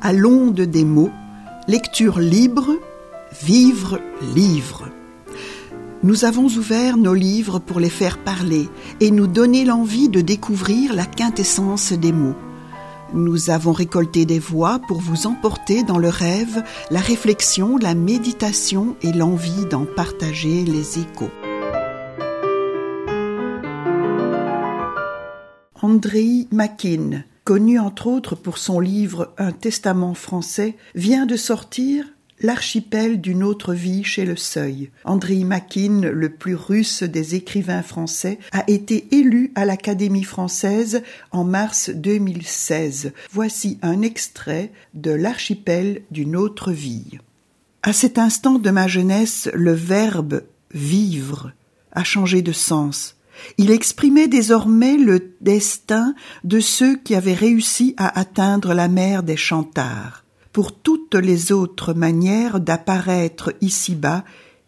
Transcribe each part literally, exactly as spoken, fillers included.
À l'onde des mots, lecture libre, vivre livre. Nous avons ouvert nos livres pour les faire parler et nous donner l'envie de découvrir la quintessence des mots. Nous avons récolté des voix pour vous emporter dans le rêve, la réflexion, la méditation et l'envie d'en partager les échos. Andrei Makin, connu entre autres pour son livre « Un testament français », vient de sortir « L'archipel d'une autre vie chez le Seuil ». Andrei Makin, le plus russe des écrivains français, a été élu à l'Académie française en mars deux mille seize. Voici un extrait de « L'archipel d'une autre vie ». À cet instant de ma jeunesse, le verbe « vivre » a changé de sens. Il exprimait désormais le destin de ceux qui avaient réussi à atteindre la mer des Chantards. Pour toutes les autres manières d'apparaître ici-bas,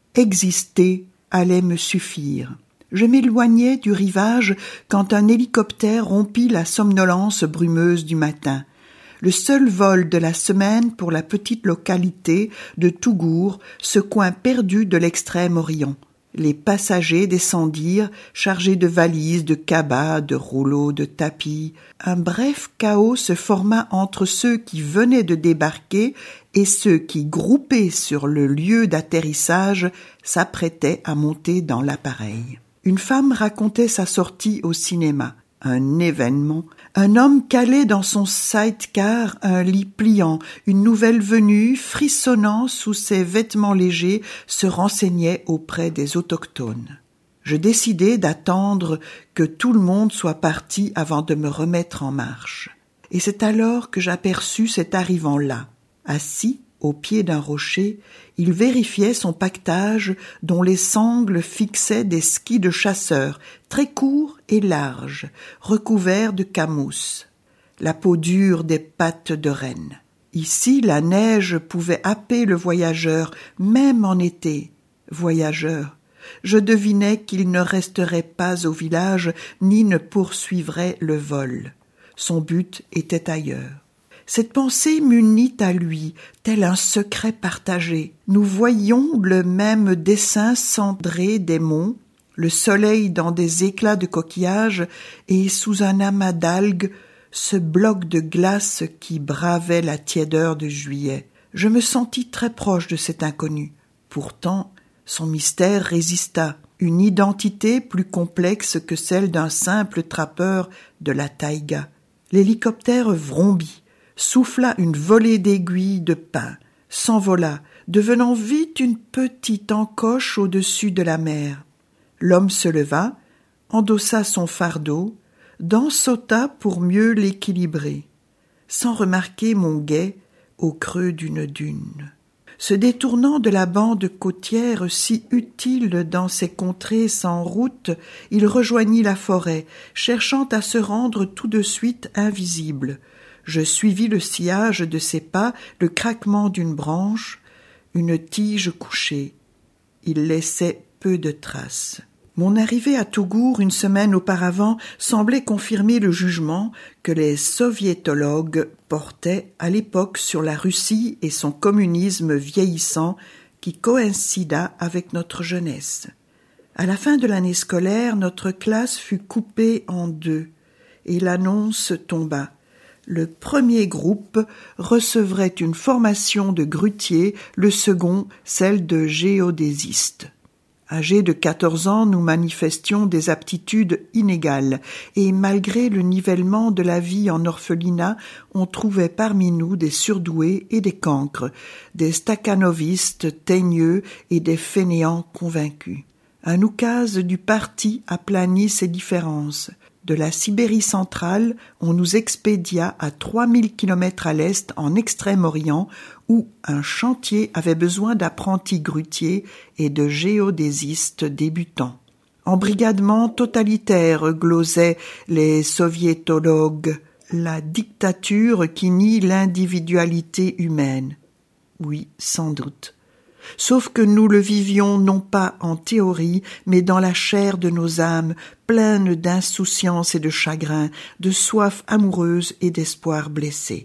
exister allait me suffire. Je m'éloignais du rivage quand un hélicoptère rompit la somnolence brumeuse du matin. Le seul vol de la semaine pour la petite localité de Tougour, ce coin perdu de l'extrême-orient. Les passagers descendirent, chargés de valises, de cabas, de rouleaux, de tapis. Un bref chaos se forma entre ceux qui venaient de débarquer et ceux qui, groupés sur le lieu d'atterrissage, s'apprêtaient à monter dans l'appareil. Une femme racontait sa sortie au cinéma. Un événement. Un homme calait dans son sidecar un lit pliant. Une nouvelle venue, frissonnant sous ses vêtements légers, se renseignait auprès des autochtones. Je décidai d'attendre que tout le monde soit parti avant de me remettre en marche. Et c'est alors que j'aperçus cet arrivant-là. Assis au pied d'un rocher, il vérifiait son pactage dont les sangles fixaient des skis de chasseur, très courts et larges, recouverts de camousse, la peau dure des pattes de renne. Ici, la neige pouvait happer le voyageur, même en été. Voyageur, je devinais qu'il ne resterait pas au village ni ne poursuivrait le vol. Son but était ailleurs. Cette pensée m'unit à lui, tel un secret partagé. Nous voyions le même dessin cendré des monts, le soleil dans des éclats de coquillages et sous un amas d'algues, ce bloc de glace qui bravait la tiédeur de juillet. Je me sentis très proche de cet inconnu. Pourtant, son mystère résista, une identité plus complexe que celle d'un simple trappeur de la taïga. L'hélicoptère vrombit, souffla une volée d'aiguilles de pin, s'envola, devenant vite une petite encoche au-dessus de la mer. L'homme se leva, endossa son fardeau, dansauta pour mieux l'équilibrer, sans remarquer mon guet au creux d'une dune. Se détournant de la bande côtière si utile dans ces contrées sans route, il rejoignit la forêt, cherchant à se rendre tout de suite invisible. Je suivis le sillage de ses pas, le craquement d'une branche, une tige couchée. Il laissait peu de traces. Mon arrivée à Tougour une semaine auparavant semblait confirmer le jugement que les soviétologues portaient à l'époque sur la Russie et son communisme vieillissant qui coïncida avec notre jeunesse. À la fin de l'année scolaire, notre classe fut coupée en deux et l'annonce tomba. Le premier groupe recevrait une formation de grutier, le second celle de géodésiste. Âgés de quatorze ans, nous manifestions des aptitudes inégales, et malgré le nivellement de la vie en orphelinat, on trouvait parmi nous des surdoués et des cancres, des stakhanovistes teigneux et des fainéants convaincus. Un oukase du parti aplanit ces différences. De la Sibérie centrale, on nous expédia à trois mille kilomètres à l'est en Extrême-Orient, où un chantier avait besoin d'apprentis grutiers et de géodésistes débutants. Embrigadement totalitaire, glosaient les soviétologues, la dictature qui nie l'individualité humaine. Oui, sans doute. Sauf que nous le vivions non pas en théorie, mais dans la chair de nos âmes, pleines d'insouciance et de chagrin, de soif amoureuse et d'espoir blessé.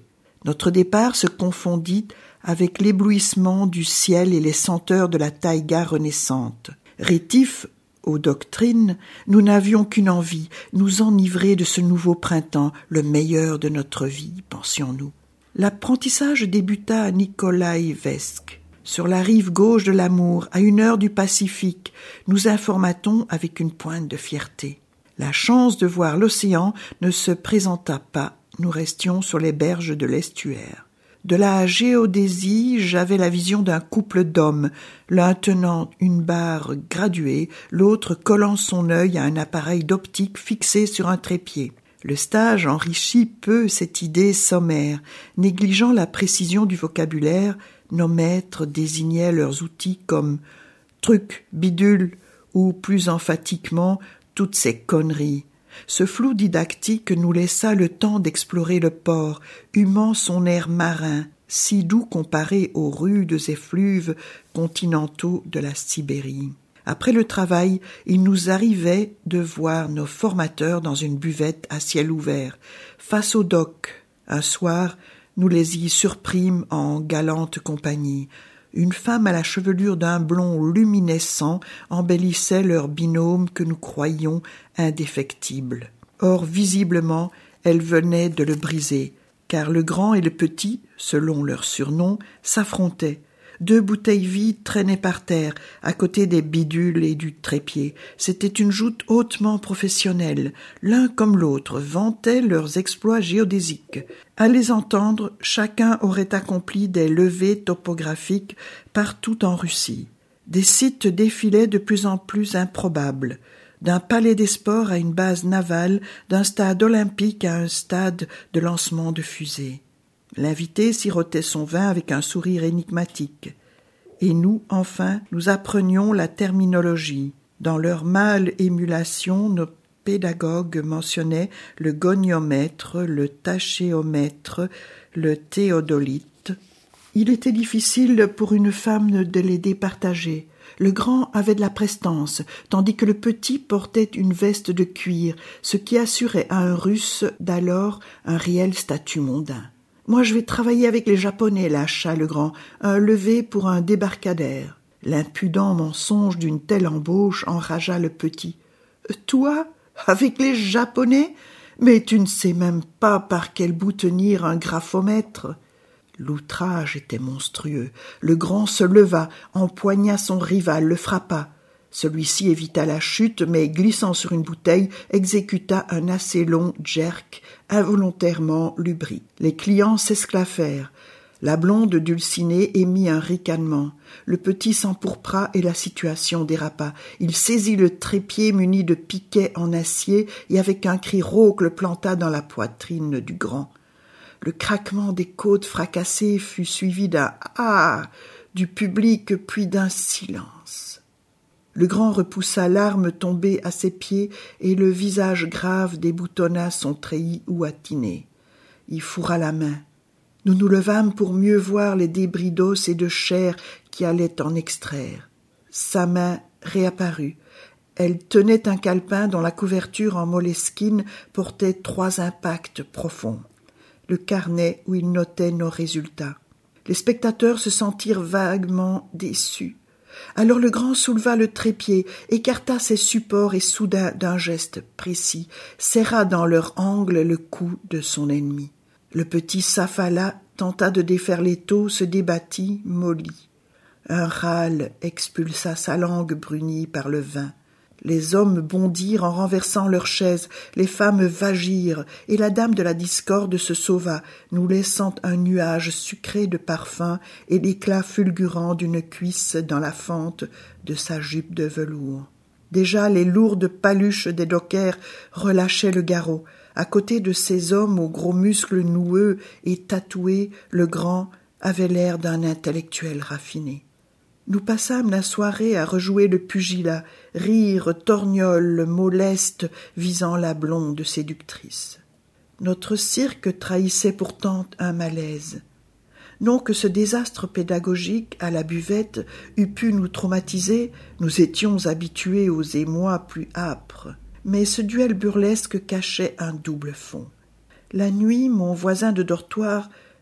Notre départ se confondit avec l'éblouissement du ciel et les senteurs de la taïga renaissante. Rétifs aux doctrines, nous n'avions qu'une envie, nous enivrer de ce nouveau printemps, le meilleur de notre vie, pensions-nous. L'apprentissage débuta à Nikolaïevsk, sur la rive gauche de l'amour, à une heure du Pacifique, nous informa-t-on avec une pointe de fierté. La chance de voir l'océan ne se présenta pas, nous restions sur les berges de l'estuaire. De la géodésie, j'avais la vision d'un couple d'hommes, l'un tenant une barre graduée, l'autre collant son œil à un appareil d'optique fixé sur un trépied. Le stage enrichit peu cette idée sommaire. Négligeant la précision du vocabulaire, nos maîtres désignaient leurs outils comme « truc, bidule » ou plus emphatiquement « toutes ces conneries ». Ce flou didactique nous laissa le temps d'explorer le port, humant son air marin, si doux comparé aux rudes effluves continentaux de la Sibérie. Après le travail, il nous arrivait de voir nos formateurs dans une buvette à ciel ouvert, face au dock. Un soir, nous les y surprîmes en galante compagnie. Une femme à la chevelure d'un blond luminescent embellissait leur binôme que nous croyions indéfectible. Or, visiblement, elle venait de le briser, car le grand et le petit, selon leur surnom, s'affrontaient. Deux bouteilles vides traînaient par terre, à côté des bidules et du trépied. C'était une joute hautement professionnelle. L'un comme l'autre vantaient leurs exploits géodésiques. À les entendre, chacun aurait accompli des levées topographiques partout en Russie. Des sites défilaient de plus en plus improbables. D'un palais des sports à une base navale, d'un stade olympique à un stade de lancement de fusées. L'invité sirotait son vin avec un sourire énigmatique. Et nous, enfin, nous apprenions la terminologie. Dans leur mâle émulation, nos pédagogues mentionnaient le goniomètre, le tachéomètre, le théodolite. Il était difficile pour une femme de les départager. Le grand avait de la prestance, tandis que le petit portait une veste de cuir, ce qui assurait à un Russe d'alors un réel statut mondain. « Moi, je vais travailler avec les Japonais, lâcha le grand, un levé pour un débarcadère. » L'impudent mensonge d'une telle embauche enragea le petit. « Toi, avec les Japonais ? Mais tu ne sais même pas par quel bout tenir un graphomètre. » L'outrage était monstrueux. Le grand se leva, empoigna son rival, le frappa. Celui-ci évita la chute, mais glissant sur une bouteille, exécuta un assez long jerk, involontairement lubri. Les clients s'esclaffèrent. La blonde Dulcinée émit un ricanement. Le petit s'empourpra et la situation dérapa. Il saisit le trépied muni de piquets en acier et avec un cri rauque le planta dans la poitrine du grand. Le craquement des côtes fracassées fut suivi d'un « ah » du public puis d'un silence. Le grand repoussa l'arme tombée à ses pieds et le visage grave déboutonna son treillis ouatiné. Il fourra la main. Nous nous levâmes pour mieux voir les débris d'os et de chair qui allaient en extraire. Sa main réapparut. Elle tenait un calepin dont la couverture en moleskine portait trois impacts profonds. Le carnet où il notait nos résultats. Les spectateurs se sentirent vaguement déçus. Alors le grand souleva le trépied, écarta ses supports et soudain, d'un geste précis, serra dans leur angle le cou de son ennemi. Le petit s'affala, tenta de défaire l'étau, se débattit, mollit. Un râle expulsa sa langue brunie par le vin. Les hommes bondirent en renversant leurs chaises, les femmes vagirent, et la dame de la discorde se sauva, nous laissant un nuage sucré de parfum et l'éclat fulgurant d'une cuisse dans la fente de sa jupe de velours. Déjà les lourdes paluches des dockers relâchaient le garrot. À côté de ces hommes aux gros muscles noueux et tatoués, le grand avait l'air d'un intellectuel raffiné. Nous passâmes la soirée à rejouer le pugilat, rire, torgnole, moleste, visant la blonde séductrice. Notre cirque trahissait pourtant un malaise. Non que ce désastre pédagogique à la buvette eût pu nous traumatiser, nous étions habitués aux émois plus âpres. Mais ce duel burlesque cachait un double fond. La nuit, mon voisin de dortoir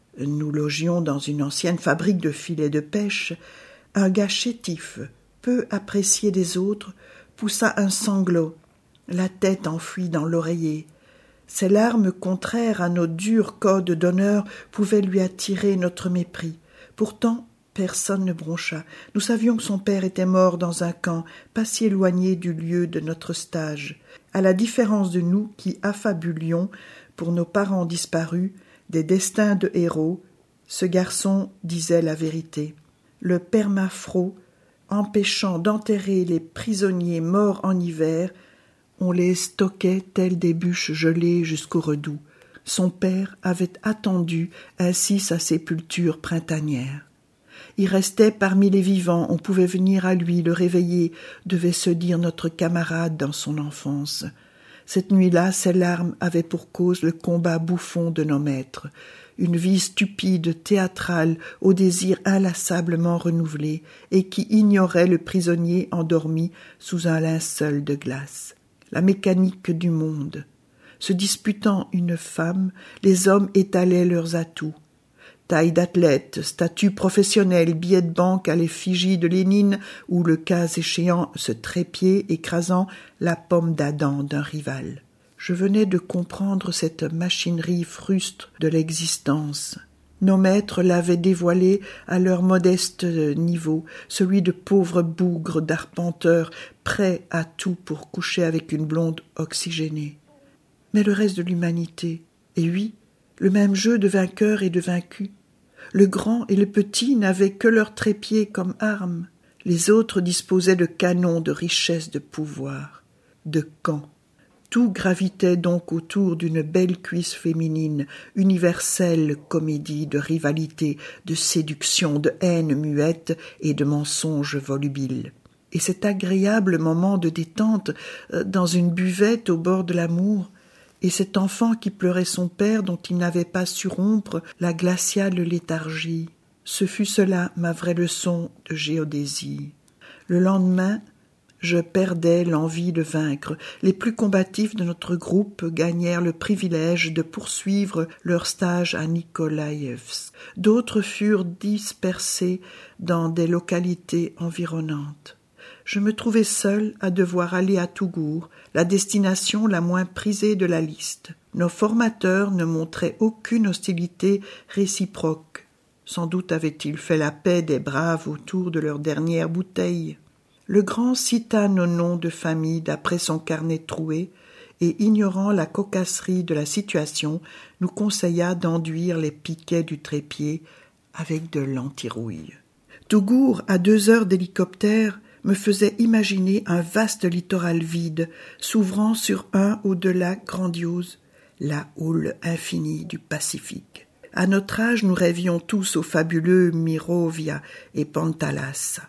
Nous logions dans une ancienne fabrique de filets de pêche. Un gars chétif, peu apprécié des autres, poussa un sanglot, la tête enfouie dans l'oreiller. Ces larmes contraires à nos durs codes d'honneur pouvaient lui attirer notre mépris. Pourtant, personne ne broncha. Nous savions que son père était mort dans un camp, pas si éloigné du lieu de notre stage. À la différence de nous qui affabulions, pour nos parents disparus, des destins de héros, ce garçon disait la vérité. Le permafroid, empêchant d'enterrer les prisonniers morts en hiver, on les stockait tels des bûches gelées jusqu'au redout. Son père avait attendu ainsi sa sépulture printanière. Il restait parmi les vivants, on pouvait venir à lui, le réveiller, devait se dire notre camarade dans son enfance. Cette nuit-là, ses larmes avaient pour cause le combat bouffon de nos maîtres, une vie stupide, théâtrale, au désir inlassablement renouvelé, et qui ignorait le prisonnier endormi sous un linceul de glace. La mécanique du monde. Se disputant une femme, les hommes étalaient leurs atouts. Taille d'athlète, statut professionnel, billets de banque à l'effigie de Lénine ou, le cas échéant, ce trépied écrasant la pomme d'Adam d'un rival. Je venais de comprendre cette machinerie fruste de l'existence. Nos maîtres l'avaient dévoilée à leur modeste niveau, celui de pauvres bougres d'arpenteurs prêts à tout pour coucher avec une blonde oxygénée. Mais le reste de l'humanité, et oui, le même jeu de vainqueurs et de vaincus. Le grand et le petit n'avaient que leur trépied comme arme. Les autres disposaient de canons, de richesses, de pouvoir, de camps. Tout gravitait donc autour d'une belle cuisse féminine, universelle comédie de rivalité, de séduction, de haine muette et de mensonges volubiles. Et cet agréable moment de détente dans une buvette au bord de l'amour, et cet enfant qui pleurait son père dont il n'avait pas su rompre la glaciale léthargie, ce fut cela ma vraie leçon de géodésie. Le lendemain, je perdais l'envie de vaincre. Les plus combatifs de notre groupe gagnèrent le privilège de poursuivre leur stage à Nikolaïevsk. D'autres furent dispersés dans des localités environnantes. Je me trouvais seul à devoir aller à Tougour, la destination la moins prisée de la liste. Nos formateurs ne montraient aucune hostilité réciproque. Sans doute avaient-ils fait la paix des braves autour de leur dernière bouteille. Le grand cita nos noms de famille d'après son carnet troué et, ignorant la cocasserie de la situation, nous conseilla d'enduire les piquets du trépied avec de l'antirouille. Tougour, à deux heures d'hélicoptère, me faisait imaginer un vaste littoral vide, s'ouvrant sur un au-delà grandiose, la houle infinie du Pacifique. À notre âge, nous rêvions tous aux fabuleux Mirovia et Pantalassa.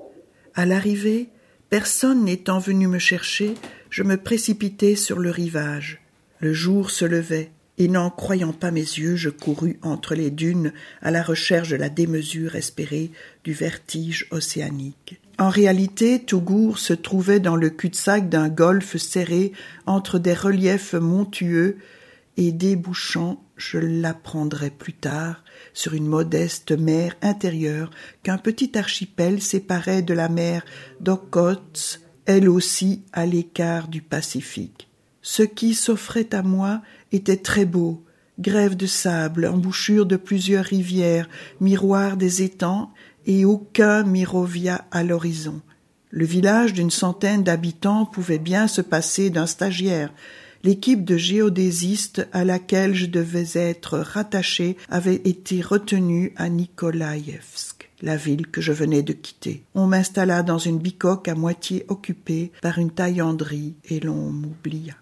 À l'arrivée, personne n'étant venu me chercher, je me précipitai sur le rivage. Le jour se levait, et n'en croyant pas mes yeux, je courus entre les dunes à la recherche de la démesure espérée du vertige océanique. En réalité, Tougour se trouvait dans le cul-de-sac d'un golfe serré entre des reliefs montueux et débouchant, je l'apprendrai plus tard, sur une modeste mer intérieure qu'un petit archipel séparait de la mer d'Okhotsk, elle aussi à l'écart du Pacifique. Ce qui s'offrait à moi était très beau, grève de sable, embouchure de plusieurs rivières, miroir des étangs et aucun Mirovia à l'horizon. Le village d'une centaine d'habitants pouvait bien se passer d'un stagiaire. L'équipe de géodésistes à laquelle je devais être rattaché avait été retenue à Nikolaïevsk, la ville que je venais de quitter. On m'installa dans une bicoque à moitié occupée par une taillanderie et l'on m'oublia.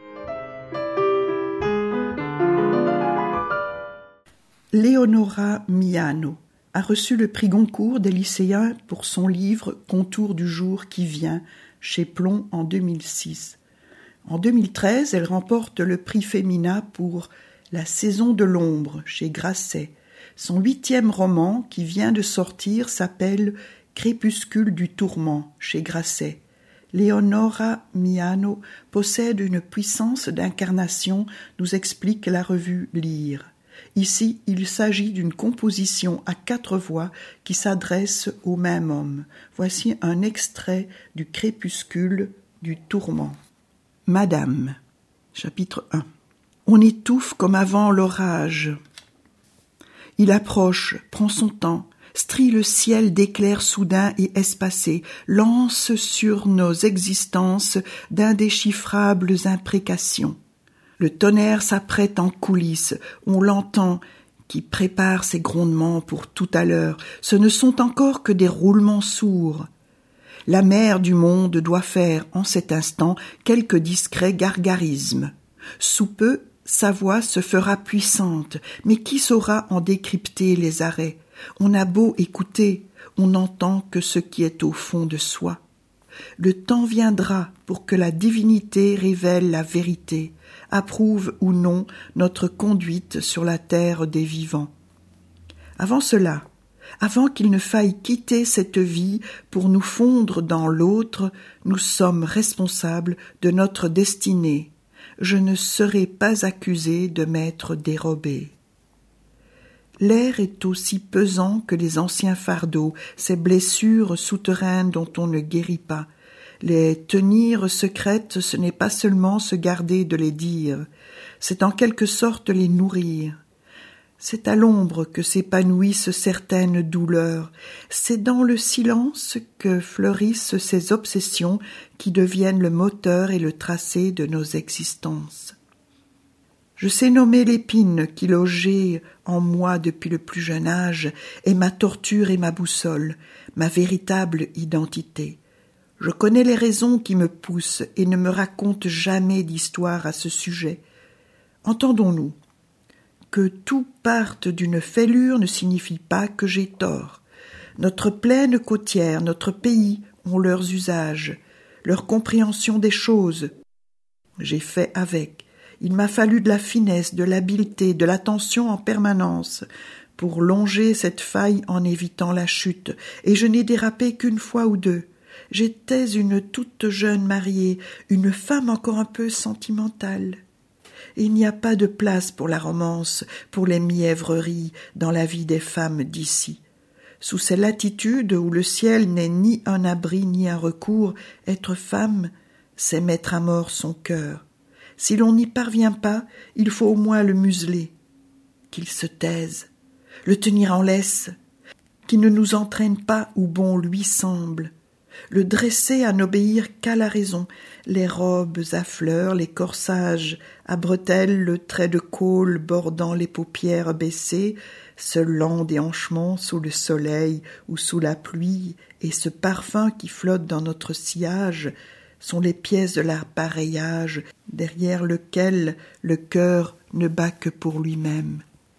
Leonora Miano a reçu le prix Goncourt des lycéens pour son livre « Contours du jour qui vient » chez Plomb en deux mille six. En deux mille treize, elle remporte le prix Femina pour « La saison de l'ombre » chez Grasset. Son huitième roman, qui vient de sortir, s'appelle « Crépuscule du tourment » chez Grasset. Leonora Miano possède une puissance d'incarnation, nous explique la revue Lire. Ici, il s'agit d'une composition à quatre voix qui s'adresse au même homme. Voici un extrait du Crépuscule du tourment. Madame, chapitre un. On étouffe comme avant l'orage. Il approche, prend son temps, strie le ciel d'éclairs soudains et espacés, lance sur nos existences d'indéchiffrables imprécations. Le tonnerre s'apprête en coulisses, on l'entend, qui prépare ses grondements pour tout à l'heure. Ce ne sont encore que des roulements sourds. La mère du monde doit faire, en cet instant, quelques discrets gargarismes. Sous peu, sa voix se fera puissante, mais qui saura en décrypter les arrêts? On a beau écouter, on n'entend que ce qui est au fond de soi. Le temps viendra pour que la divinité révèle la vérité, approuve ou non notre conduite sur la terre des vivants. Avant cela, avant qu'il ne faille quitter cette vie pour nous fondre dans l'autre, nous sommes responsables de notre destinée. Je ne serai pas accusé de m'être dérobé. L'air est aussi pesant que les anciens fardeaux, ces blessures souterraines dont on ne guérit pas. Les tenir secrètes, ce n'est pas seulement se garder de les dire, c'est en quelque sorte les nourrir. C'est à l'ombre que s'épanouissent certaines douleurs, c'est dans le silence que fleurissent ces obsessions qui deviennent le moteur et le tracé de nos existences. Je sais nommer l'épine qui logeait en moi depuis le plus jeune âge est ma torture et ma boussole, ma véritable identité. Je connais les raisons qui me poussent et ne me raconte jamais d'histoire à ce sujet. Entendons-nous. Que tout parte d'une fêlure ne signifie pas que j'ai tort. Notre plaine côtière, notre pays ont leurs usages, leur compréhension des choses. J'ai fait avec. Il m'a fallu de la finesse, de l'habileté, de l'attention en permanence pour longer cette faille en évitant la chute, et je n'ai dérapé qu'une fois ou deux. J'étais une toute jeune mariée, une femme encore un peu sentimentale. Il n'y a pas de place pour la romance, pour les mièvreries dans la vie des femmes d'ici. Sous ces latitudes où le ciel n'est ni un abri ni un recours, être femme, c'est mettre à mort son cœur. Si l'on n'y parvient pas, il faut au moins le museler, qu'il se taise, le tenir en laisse, qu'il ne nous entraîne pas où bon lui semble, le dresser à n'obéir qu'à la raison, les robes à fleurs, les corsages à bretelles, le trait de col bordant les paupières baissées, ce lent déhanchement sous le soleil ou sous la pluie, et ce parfum qui flotte dans notre sillage, sont les pièces de l'appareillage derrière lequel le cœur ne bat que pour lui-même.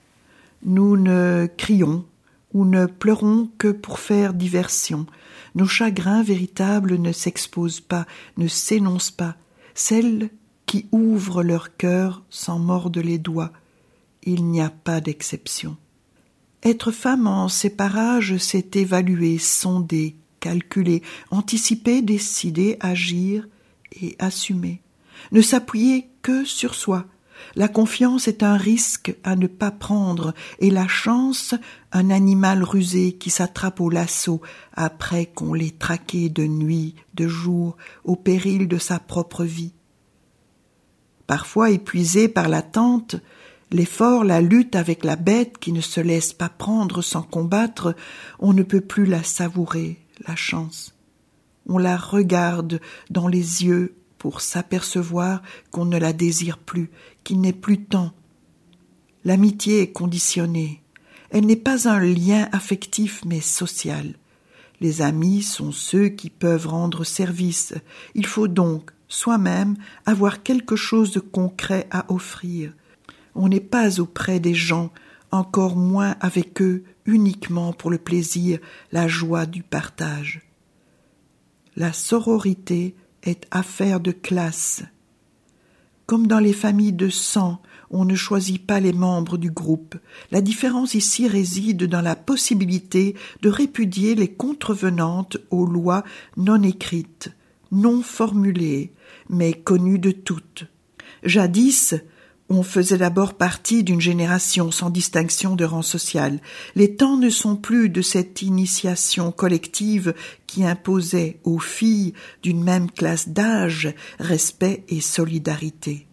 Nous ne crions ou ne pleurons que pour faire diversion. Nos chagrins véritables ne s'exposent pas, ne s'énoncent pas. Celles qui ouvrent leur cœur s'en mordent les doigts. Il n'y a pas d'exception. Être femme en ces parages, c'est évaluer, sonder, calculer, anticiper, décider, agir et assumer. Ne s'appuyer que sur soi. La confiance est un risque à ne pas prendre et la chance un animal rusé qui s'attrape au lasso après qu'on l'ait traqué de nuit, de jour, au péril de sa propre vie. Parfois épuisé par l'attente, l'effort, la lutte avec la bête qui ne se laisse pas prendre sans combattre, on ne peut plus la savourer, la chance. On la regarde dans les yeux pour s'apercevoir qu'on ne la désire plus, qu'il n'est plus temps. L'amitié est conditionnée. Elle n'est pas un lien affectif mais social. Les amis sont ceux qui peuvent rendre service. Il faut donc, soi-même, avoir quelque chose de concret à offrir. On n'est pas auprès des gens, encore moins avec eux, uniquement pour le plaisir, la joie du partage. La sororité est affaire de classe. Comme dans les familles de sang, on ne choisit pas les membres du groupe. La différence ici réside dans la possibilité de répudier les contrevenantes aux lois non écrites, non formulées, mais connues de toutes. Jadis, On faisait d'abord partie d'une génération sans distinction de rang social. Les temps ne sont plus de cette initiation collective qui imposait aux filles d'une même classe d'âge respect et solidarité.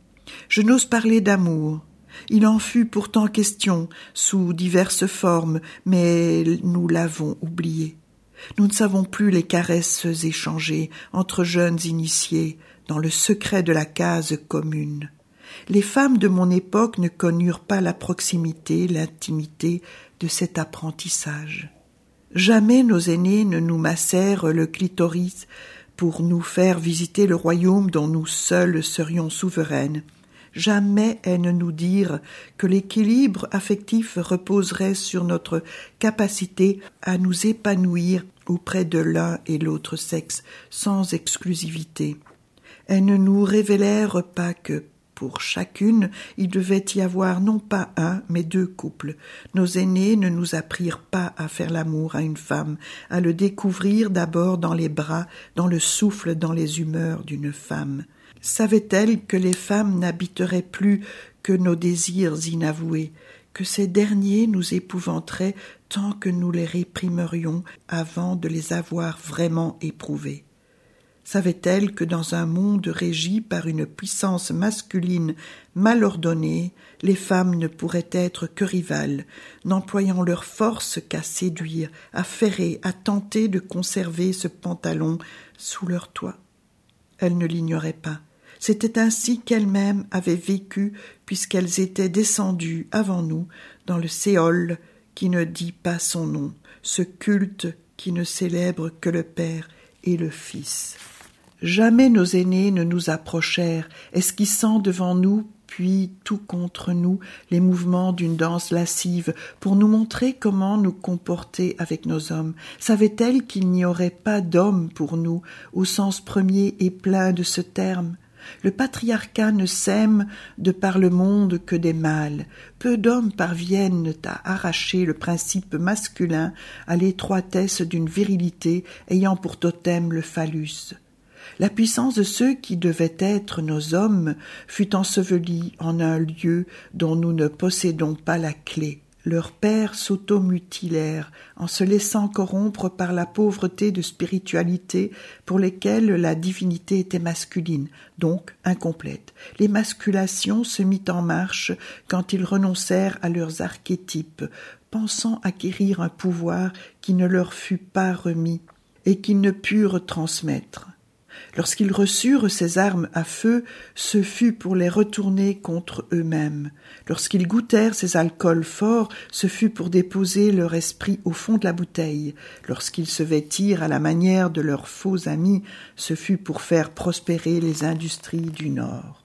Je n'ose parler d'amour. Il en fut pourtant question sous diverses formes, mais nous l'avons oublié. Nous ne savons plus les caresses échangées entre jeunes initiés dans le secret de la case commune. Les femmes de mon époque ne connurent pas la proximité, l'intimité de cet apprentissage. Jamais nos aînés ne nous massèrent le clitoris pour nous faire visiter le royaume dont nous seuls serions souveraines. Jamais elles ne nous dirent que l'équilibre affectif reposerait sur notre capacité à nous épanouir auprès de l'un et l'autre sexe, sans exclusivité. Elles ne nous révélèrent pas que, pour chacune, il devait y avoir non pas un, mais deux couples. Nos aînés ne nous apprirent pas à faire l'amour à une femme, à le découvrir d'abord dans les bras, dans le souffle, dans les humeurs d'une femme. Savait-elle que les femmes n'habiteraient plus que nos désirs inavoués, que ces derniers nous épouvanteraient tant que nous les réprimerions avant de les avoir vraiment éprouvés? Savait-elle que dans un monde régi par une puissance masculine mal ordonnée, les femmes ne pourraient être que rivales, n'employant leur force qu'à séduire, à ferrer, à tenter de conserver ce pantalon sous leur toit? Elle ne l'ignorait pas. C'était ainsi qu'elles-mêmes avaient vécu, puisqu'elles étaient descendues avant nous dans le Séol qui ne dit pas son nom, ce culte qui ne célèbre que le Père et le Fils. Jamais nos aînés ne nous approchèrent, esquissant devant nous, puis tout contre nous, les mouvements d'une danse lascive, pour nous montrer comment nous comporter avec nos hommes. Savait-elle qu'il n'y aurait pas d'hommes pour nous, au sens premier et plein de ce terme? Le patriarcat ne sème de par le monde que des mâles. Peu d'hommes parviennent à arracher le principe masculin à l'étroitesse d'une virilité ayant pour totem le phallus. La puissance de ceux qui devaient être nos hommes fut ensevelie en un lieu dont nous ne possédons pas la clé. Leurs pères s'automutilèrent en se laissant corrompre par la pauvreté de spiritualité pour lesquelles la divinité était masculine, donc incomplète. L'émasculation se mit en marche quand ils renoncèrent à leurs archétypes, pensant acquérir un pouvoir qui ne leur fut pas remis et qu'ils ne purent transmettre. Lorsqu'ils reçurent ces armes à feu, ce fut pour les retourner contre eux-mêmes. Lorsqu'ils goûtèrent ces alcools forts, ce fut pour déposer leur esprit au fond de la bouteille. Lorsqu'ils se vêtirent à la manière de leurs faux amis, ce fut pour faire prospérer les industries du Nord.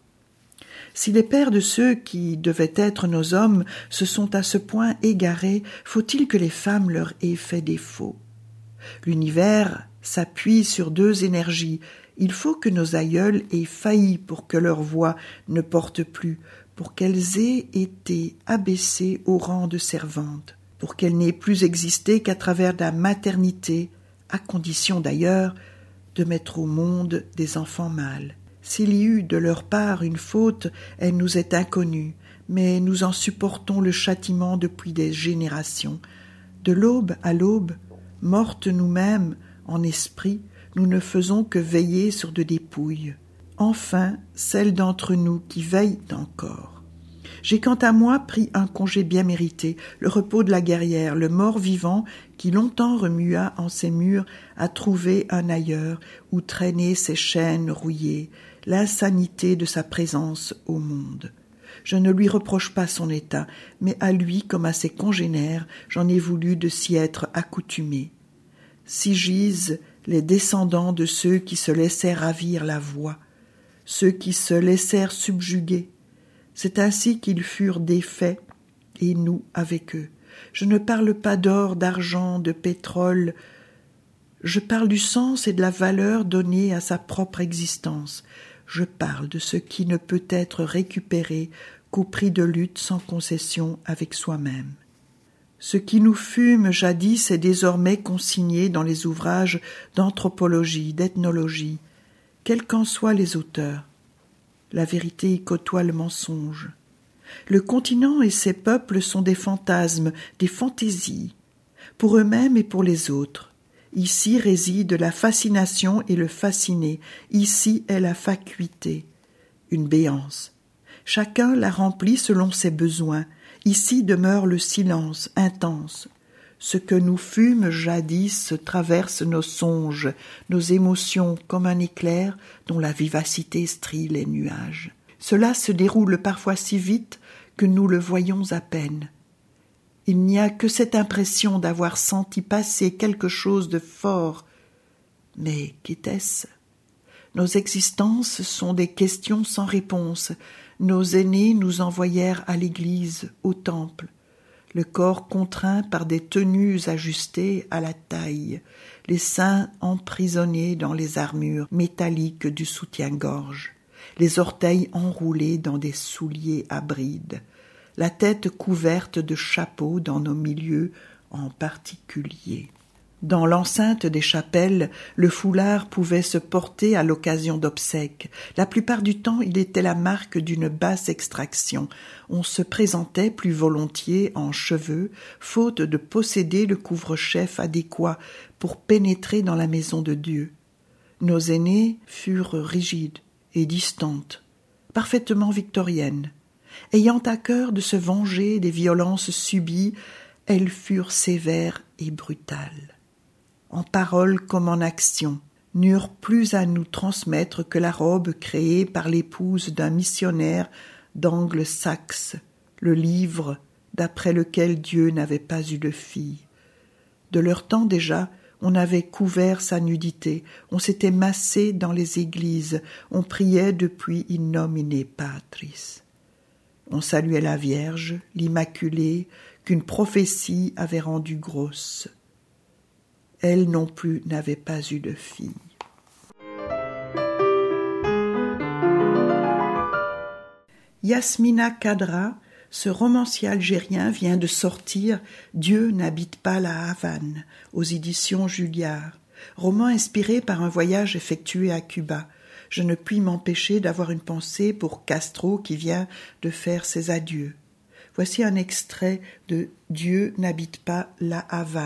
Si les pères de ceux qui devaient être nos hommes se sont à ce point égarés, faut-il que les femmes leur aient fait défaut? L'univers s'appuie sur deux énergies. Il faut que nos aïeules aient failli pour que leur voix ne porte plus, pour qu'elles aient été abaissées au rang de servantes, pour qu'elles n'aient plus existé qu'à travers la maternité, à condition d'ailleurs de mettre au monde des enfants mâles. S'il y eut de leur part une faute, elle nous est inconnue, mais nous en supportons le châtiment depuis des générations. De l'aube à l'aube, mortes nous-mêmes en esprit, nous ne faisons que veiller sur de dépouilles. Enfin, celles d'entre nous qui veillent encore. J'ai quant à moi pris un congé bien mérité, le repos de la guerrière, le mort vivant qui longtemps remua en ses murs a trouvé un ailleurs où traîner ses chaînes rouillées, l'insanité de sa présence au monde. Je ne lui reproche pas son état, mais à lui comme à ses congénères, j'en ai voulu de s'y être accoutumé. Si gisent les descendants de ceux qui se laissèrent ravir la voix, ceux qui se laissèrent subjuguer. C'est ainsi qu'ils furent défaits, et nous avec eux. Je ne parle pas d'or, d'argent, de pétrole. Je parle du sens et de la valeur donnée à sa propre existence. Je parle de ce qui ne peut être récupéré qu'au prix de lutte sans concession avec soi-même. Ce qui nous fume jadis est désormais consigné dans les ouvrages d'anthropologie, d'ethnologie, quels qu'en soient les auteurs. La vérité y côtoie le mensonge. Le continent et ses peuples sont des fantasmes, des fantaisies, pour eux-mêmes et pour les autres. Ici réside la fascination et le fasciné, ici est la vacuité, une béance. Chacun la remplit selon ses besoins. Ici demeure le silence intense. Ce que nous fûmes jadis traverse nos songes, nos émotions comme un éclair dont la vivacité strie les nuages. Cela se déroule parfois si vite que nous le voyons à peine. Il n'y a que cette impression d'avoir senti passer quelque chose de fort. Mais qu'était-ce ? Nos existences sont des questions sans réponse. Nos aînés nous envoyèrent à l'église, au temple, le corps contraint par des tenues ajustées à la taille, les seins emprisonnés dans les armures métalliques du soutien-gorge, les orteils enroulés dans des souliers à brides, la tête couverte de chapeaux dans nos milieux en particulier. Dans l'enceinte des chapelles, le foulard pouvait se porter à l'occasion d'obsèques. La plupart du temps, il était la marque d'une basse extraction. On se présentait plus volontiers en cheveux, faute de posséder le couvre-chef adéquat pour pénétrer dans la maison de Dieu. Nos aînées furent rigides et distantes, parfaitement victoriennes. Ayant à cœur de se venger des violences subies, elles furent sévères et brutales. En parole comme en action, n'eurent plus à nous transmettre que la robe créée par l'épouse d'un missionnaire d'Angle-Saxe, le livre d'après lequel Dieu n'avait pas eu de fille. De leur temps déjà, on avait couvert sa nudité, on s'était massé dans les églises, on priait depuis in nomine Patris. On saluait la Vierge, l'Immaculée, qu'une prophétie avait rendue grosse. Elle non plus n'avait pas eu de fille. Yasmina Khadra, ce romancier algérien, vient de sortir « Dieu n'habite pas la Havane » aux éditions Julliard, roman inspiré par un voyage effectué à Cuba. Je ne puis m'empêcher d'avoir une pensée pour Castro qui vient de faire ses adieux. Voici un extrait de « Dieu n'habite pas la Havane ».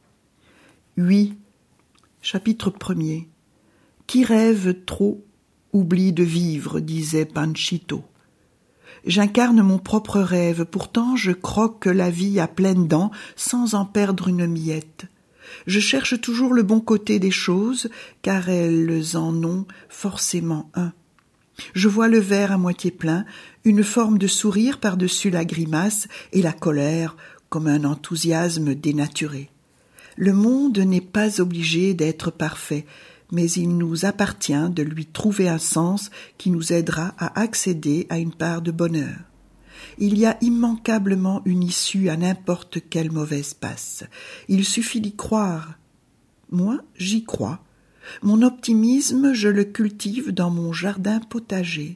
Oui, chapitre premier. Qui rêve trop oublie de vivre, disait Panchito. J'incarne mon propre rêve, pourtant je croque la vie à pleines dents sans en perdre une miette. Je cherche toujours le bon côté des choses, car elles en ont forcément un. Je vois le verre à moitié plein, une forme de sourire par-dessus la grimace et la colère comme un enthousiasme dénaturé. Le monde n'est pas obligé d'être parfait, mais il nous appartient de lui trouver un sens qui nous aidera à accéder à une part de bonheur. Il y a immanquablement une issue à n'importe quelle mauvaise passe. Il suffit d'y croire. Moi, j'y crois. Mon optimisme, je le cultive dans mon jardin potager.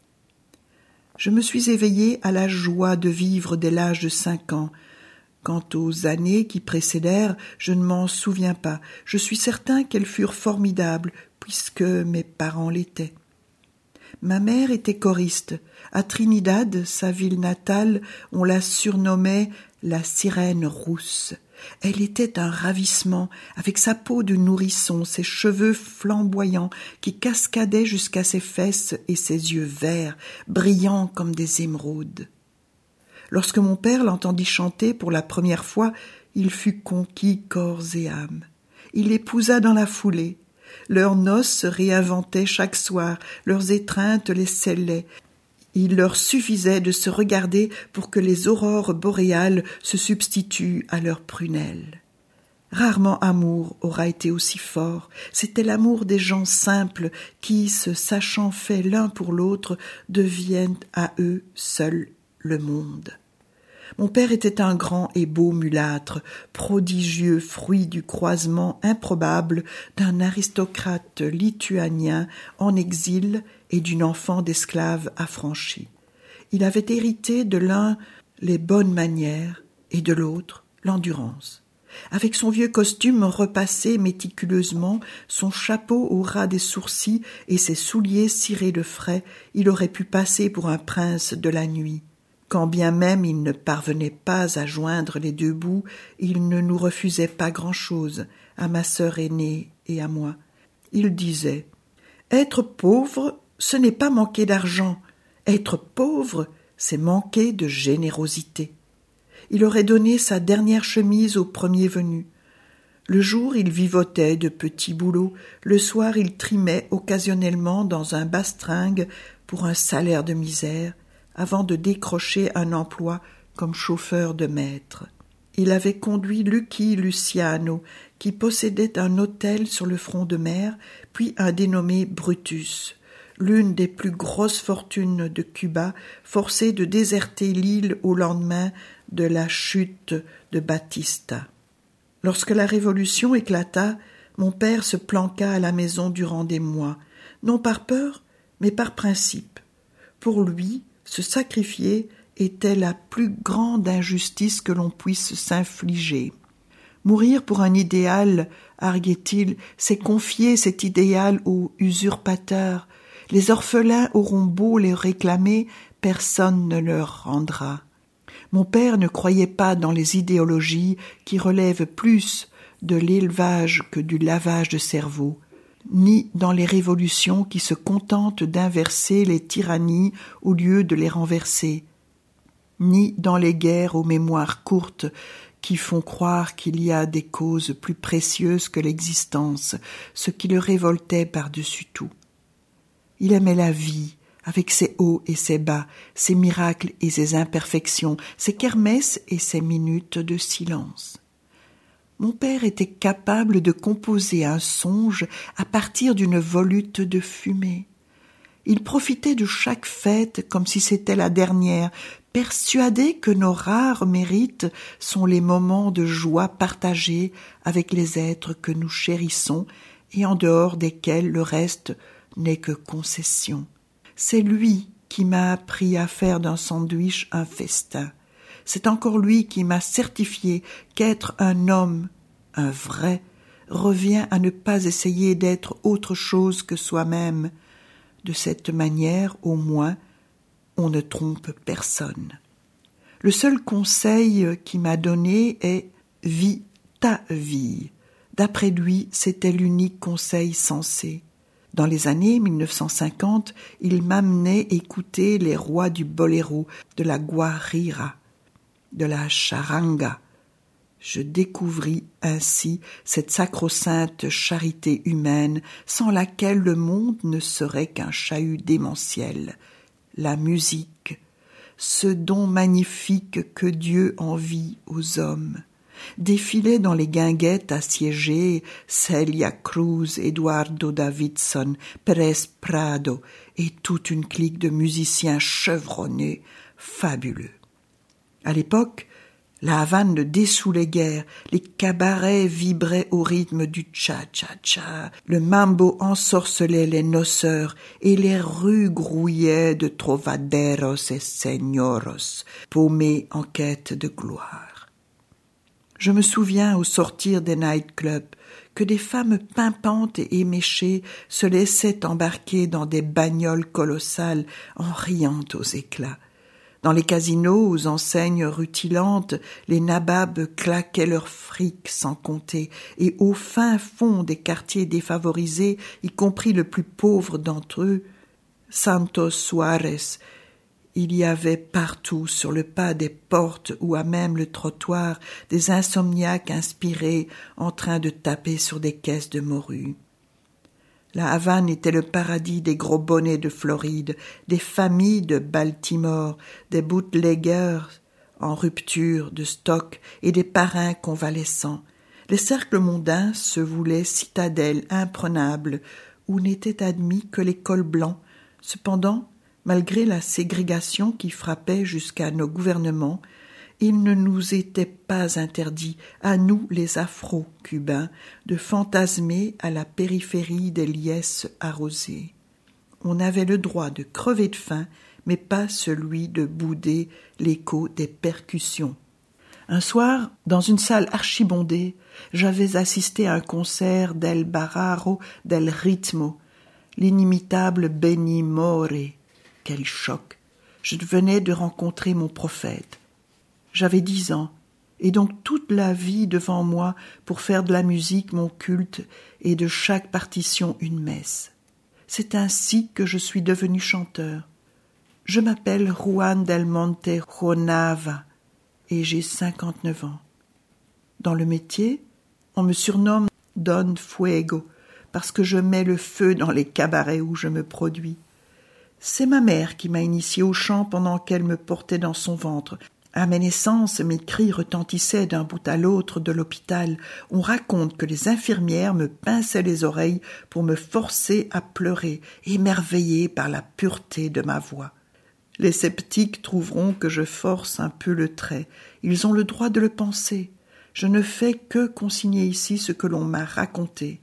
Je me suis éveillée à la joie de vivre dès l'âge de cinq ans. Quant aux années qui précédèrent, je ne m'en souviens pas. Je suis certain qu'elles furent formidables, puisque mes parents l'étaient. Ma mère était choriste. À Trinidad, sa ville natale, on la surnommait la sirène rousse. Elle était un ravissement, avec sa peau de nourrisson, ses cheveux flamboyants qui cascadaient jusqu'à ses fesses et ses yeux verts, brillants comme des émeraudes. Lorsque mon père l'entendit chanter pour la première fois, il fut conquis corps et âme. Il l'épousa dans la foulée. Leurs noces se réinventaient chaque soir, leurs étreintes les scellaient. Il leur suffisait de se regarder pour que les aurores boréales se substituent à leurs prunelles. Rarement amour aura été aussi fort. C'était l'amour des gens simples qui, se sachant faits l'un pour l'autre, deviennent à eux seuls le monde. Mon père était un grand et beau mulâtre, prodigieux fruit du croisement improbable d'un aristocrate lituanien en exil et d'une enfant d'esclave affranchie. Il avait hérité de l'un les bonnes manières et de l'autre l'endurance. Avec son vieux costume repassé méticuleusement, son chapeau au ras des sourcils et ses souliers cirés de frais, il aurait pu passer pour un prince de la nuit. Quand bien même il ne parvenait pas à joindre les deux bouts, il ne nous refusait pas grand-chose, à ma sœur aînée et à moi. Il disait « Être pauvre, ce n'est pas manquer d'argent. Être pauvre, c'est manquer de générosité. » Il aurait donné sa dernière chemise au premier venu. Le jour, il vivotait de petits boulots. Le soir, il trimait occasionnellement dans un bastringue pour un salaire de misère, avant de décrocher un emploi comme chauffeur de maître. Il avait conduit Lucky Luciano, qui possédait un hôtel sur le front de mer, puis un dénommé Brutus, l'une des plus grosses fortunes de Cuba, forcé de déserter l'île au lendemain de la chute de Batista. Lorsque la Révolution éclata, mon père se planqua à la maison durant des mois, non par peur, mais par principe. Pour lui, se sacrifier était la plus grande injustice que l'on puisse s'infliger. Mourir pour un idéal, arguait-il, c'est confier cet idéal aux usurpateurs. Les orphelins auront beau les réclamer, personne ne leur rendra. Mon père ne croyait pas dans les idéologies qui relèvent plus de l'élevage que du lavage de cerveau, ni dans les révolutions qui se contentent d'inverser les tyrannies au lieu de les renverser, ni dans les guerres aux mémoires courtes qui font croire qu'il y a des causes plus précieuses que l'existence, ce qui le révoltait par-dessus tout. Il aimait la vie, avec ses hauts et ses bas, ses miracles et ses imperfections, ses kermesses et ses minutes de silence. Mon père était capable de composer un songe à partir d'une volute de fumée. Il profitait de chaque fête comme si c'était la dernière, persuadé que nos rares mérites sont les moments de joie partagés avec les êtres que nous chérissons et en dehors desquels le reste n'est que concession. C'est lui qui m'a appris à faire d'un sandwich un festin. C'est encore lui qui m'a certifié qu'être un homme, un vrai, revient à ne pas essayer d'être autre chose que soi-même. De cette manière, au moins, on ne trompe personne. Le seul conseil qu'il m'a donné est « vis ta vie ». D'après lui, c'était l'unique conseil sensé. Dans les années mille neuf cent cinquante, il m'amenait écouter les rois du boléro, de la guarira, de la charanga. Je découvris ainsi cette sacro-sainte charité humaine sans laquelle le monde ne serait qu'un chahut démentiel. La musique, ce don magnifique que Dieu envie aux hommes. Défilaient dans les guinguettes assiégées Celia Cruz, Eduardo Davidson, Pérez Prado et toute une clique de musiciens chevronnés, fabuleux. À l'époque, la Havane ne dessoulait guère, les cabarets vibraient au rythme du cha-cha-cha, le mambo ensorcelait les noceurs et les rues grouillaient de trovaderos et señoros, paumés en quête de gloire. Je me souviens au sortir des night-clubs que des femmes pimpantes et éméchées se laissaient embarquer dans des bagnoles colossales en riant aux éclats. Dans les casinos aux enseignes rutilantes, les nababs claquaient leur fric sans compter, et au fin fond des quartiers défavorisés, y compris le plus pauvre d'entre eux, Santos Suarez, il y avait partout, sur le pas des portes ou à même le trottoir, des insomniaques inspirés en train de taper sur des caisses de morue. La Havane était le paradis des gros bonnets de Floride, des familles de Baltimore, des bootleggers en rupture de stock et des parrains convalescents. Les cercles mondains se voulaient citadelles imprenables où n'étaient admis que les cols blancs. Cependant, malgré la ségrégation qui frappait jusqu'à nos gouvernements, il ne nous était pas interdit, à nous les Afro-Cubains, de fantasmer à la périphérie des liesses arrosées. On avait le droit de crever de faim, mais pas celui de bouder l'écho des percussions. Un soir, dans une salle archibondée, j'avais assisté à un concert d'El Barraro del Ritmo, l'inimitable Benny Moré. Quel choc! Je venais de rencontrer mon prophète. J'avais dix ans, et donc toute la vie devant moi pour faire de la musique mon culte et de chaque partition une messe. C'est ainsi que je suis devenu chanteur. Je m'appelle Juan del Monte Jonava et j'ai cinquante-neuf ans. Dans le métier, on me surnomme Don Fuego parce que je mets le feu dans les cabarets où je me produis. C'est ma mère qui m'a initié au chant pendant qu'elle me portait dans son ventre. À ma naissance, mes cris retentissaient d'un bout à l'autre de l'hôpital. On raconte que les infirmières me pinçaient les oreilles pour me forcer à pleurer, émerveillées par la pureté de ma voix. Les sceptiques trouveront que je force un peu le trait. Ils ont le droit de le penser. Je ne fais que consigner ici ce que l'on m'a raconté.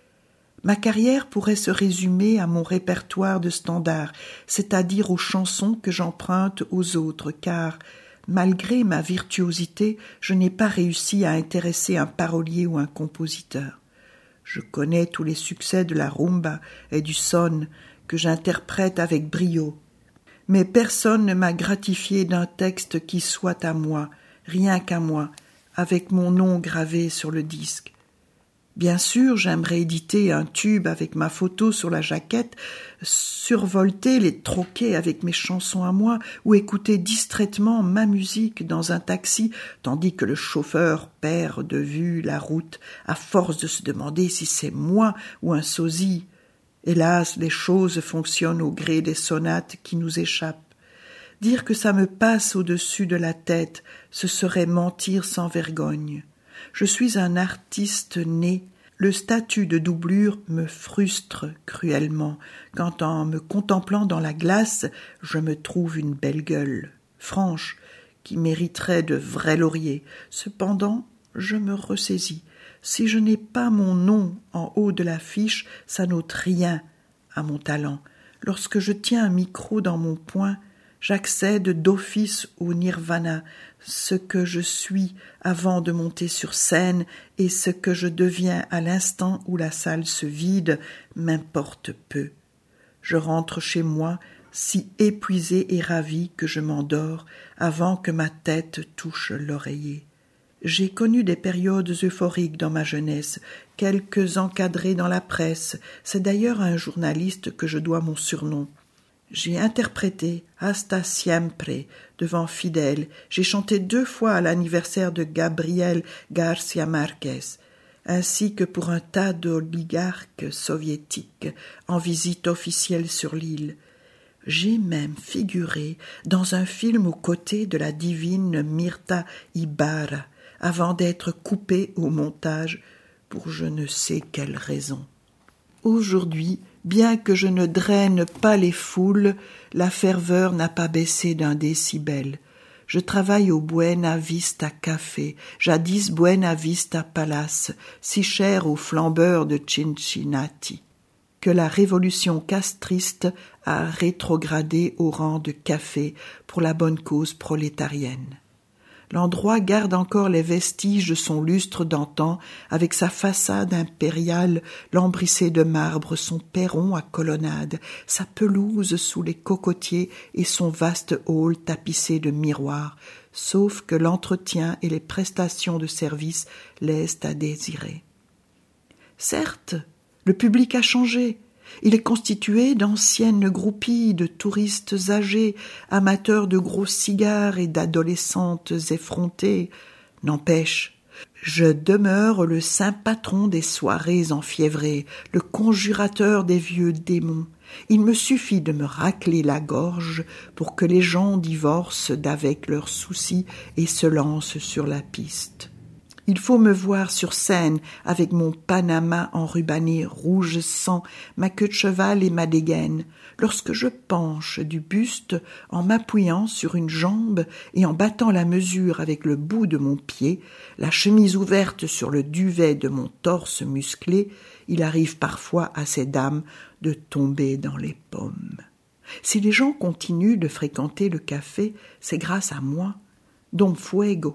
Ma carrière pourrait se résumer à mon répertoire de standards, c'est-à-dire aux chansons que j'emprunte aux autres, car, malgré ma virtuosité, je n'ai pas réussi à intéresser un parolier ou un compositeur. Je connais tous les succès de la rumba et du son que j'interprète avec brio, mais personne ne m'a gratifié d'un texte qui soit à moi, rien qu'à moi, avec mon nom gravé sur le disque. Bien sûr, j'aimerais éditer un tube avec ma photo sur la jaquette, survolter les troquets avec mes chansons à moi, ou écouter distraitement ma musique dans un taxi, tandis que le chauffeur perd de vue la route, à force de se demander si c'est moi ou un sosie. Hélas, les choses fonctionnent au gré des sonates qui nous échappent. Dire que ça me passe au-dessus de la tête, ce serait mentir sans vergogne. Je suis un artiste né. Le statut de doublure me frustre cruellement, quand en me contemplant dans la glace, je me trouve une belle gueule, franche, qui mériterait de vrais lauriers. Cependant, je me ressaisis. Si je n'ai pas mon nom en haut de l'affiche, ça n'ôte rien à mon talent. Lorsque je tiens un micro dans mon poing, j'accède d'office au nirvana, ce que je suis avant de monter sur scène et ce que je deviens à l'instant où la salle se vide m'importe peu. Je rentre chez moi si épuisé et ravi que je m'endors avant que ma tête touche l'oreiller. J'ai connu des périodes euphoriques dans ma jeunesse, quelques encadrées dans la presse. C'est d'ailleurs à un journaliste que je dois mon surnom. J'ai interprété Hasta Siempre devant Fidel. J'ai chanté deux fois à l'anniversaire de Gabriel García Márquez, ainsi que pour un tas d'oligarques soviétiques en visite officielle sur l'île. J'ai même figuré dans un film aux côtés de la divine Mirta Ibarra, avant d'être coupé au montage pour je ne sais quelle raison. Aujourd'hui, bien que je ne draine pas les foules, la ferveur n'a pas baissé d'un décibel. Je travaille au Buena Vista Café, jadis Buena Vista Palace, si cher aux flambeurs de Cincinnati, que la révolution castriste a rétrogradé au rang de café pour la bonne cause prolétarienne. L'endroit garde encore les vestiges de son lustre d'antan, avec sa façade impériale lambrissée de marbre, son perron à colonnade, sa pelouse sous les cocotiers et son vaste hall tapissé de miroirs, sauf que l'entretien et les prestations de service laissent à désirer. Certes, le public a changé. Il est constitué d'anciennes groupies, de touristes âgés, amateurs de gros cigares et d'adolescentes effrontées. N'empêche, je demeure le saint patron des soirées enfiévrées, le conjurateur des vieux démons. Il me suffit de me racler la gorge pour que les gens divorcent d'avec leurs soucis et se lancent sur la piste. Il faut me voir sur scène avec mon panama enrubanné rouge sang, ma queue de cheval et ma dégaine. Lorsque je penche du buste en m'appuyant sur une jambe et en battant la mesure avec le bout de mon pied, la chemise ouverte sur le duvet de mon torse musclé, il arrive parfois à ces dames de tomber dans les pommes. Si les gens continuent de fréquenter le café, c'est grâce à moi, Don Fuego.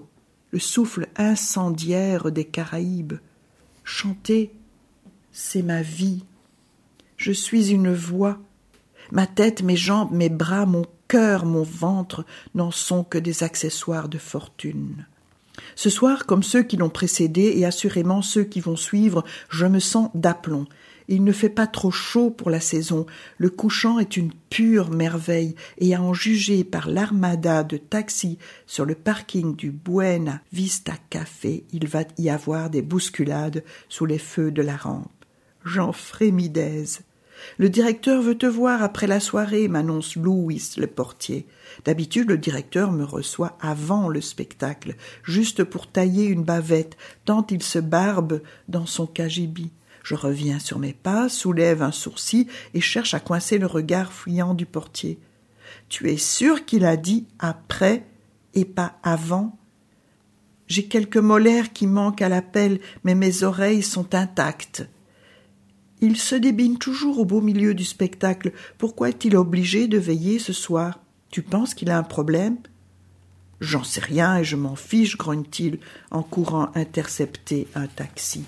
le souffle incendiaire des Caraïbes. Chanter, c'est ma vie. Je suis une voix. Ma tête, mes jambes, mes bras, mon cœur, mon ventre n'en sont que des accessoires de fortune. Ce soir, comme ceux qui l'ont précédé et assurément ceux qui vont suivre, je me sens d'aplomb. Il ne fait pas trop chaud pour la saison. Le couchant est une pure merveille et à en juger par l'armada de taxis sur le parking du Buena Vista Café, il va y avoir des bousculades sous les feux de la rampe. J'en frémis d'aise. Le directeur veut te voir après la soirée, m'annonce Louis, le portier. D'habitude, le directeur me reçoit avant le spectacle, juste pour tailler une bavette, tant il se barbe dans son cagibi. Je reviens sur mes pas, soulève un sourcil et cherche à coincer le regard fuyant du portier. « Tu es sûr qu'il a dit après et pas avant ?» J'ai quelques molaires qui manquent à l'appel, mais mes oreilles sont intactes. Il se débine toujours au beau milieu du spectacle. Pourquoi est-il obligé de veiller ce soir? Tu penses qu'il a un problème? J'en sais rien et je m'en fiche, grogne-t-il en courant intercepter un taxi.